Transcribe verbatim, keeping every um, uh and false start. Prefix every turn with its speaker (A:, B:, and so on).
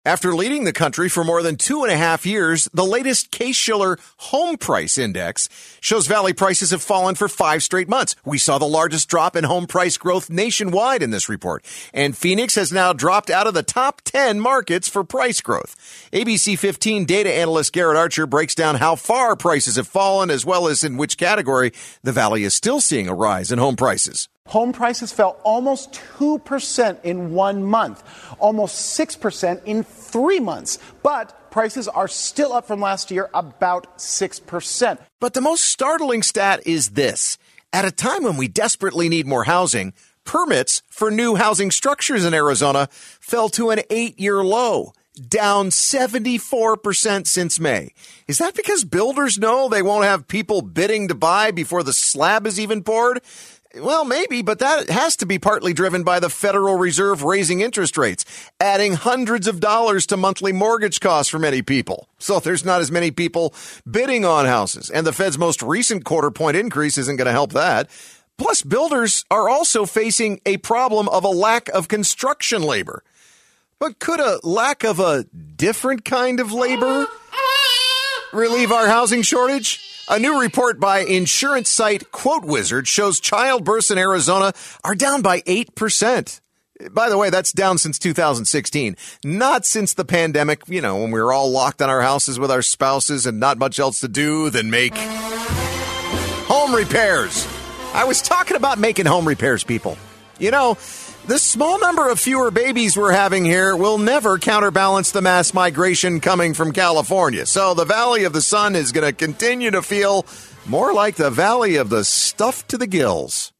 A: After leading the country for more than two and a half years, the latest Case-Shiller Home Price Index shows Valley prices have fallen for five straight months. We saw the largest drop in home price growth nationwide in this report. And Phoenix has now dropped out of the top ten markets for price growth. A B C fifteen data analyst Garrett Archer breaks down how far prices have fallen, as well as in which category the Valley is still seeing a rise in home prices.
B: Home prices fell almost two percent in one month, almost six percent in three months. But prices are still up from last year, about six percent.
A: But the most startling stat is this. At a time when we desperately need more housing, permits for new housing structures in Arizona fell to an eight-year low, down seventy-four percent since May. Is that because builders know they won't have people bidding to buy before the slab is even poured? Well, maybe, but that has to be partly driven by the Federal Reserve raising interest rates, adding hundreds of dollars to monthly mortgage costs for many people. So there's not as many people bidding on houses, and the Fed's most recent quarter point increase isn't going to help that. Plus, builders are also facing a problem of a lack of construction labor. But could a lack of a different kind of labor relieve our housing shortage? A new report by insurance site Quote Wizard shows childbirths in Arizona are down by eight percent. By the way, that's down since two thousand sixteen, not since the pandemic, you know, when we were all locked in our houses with our spouses and not much else to do than make home repairs. I was talking about making home repairs, people. You know, the small number of fewer babies we're having here will never counterbalance the mass migration coming from California. So the Valley of the Sun is going to continue to feel more like the Valley of the Stuffed to the Gills.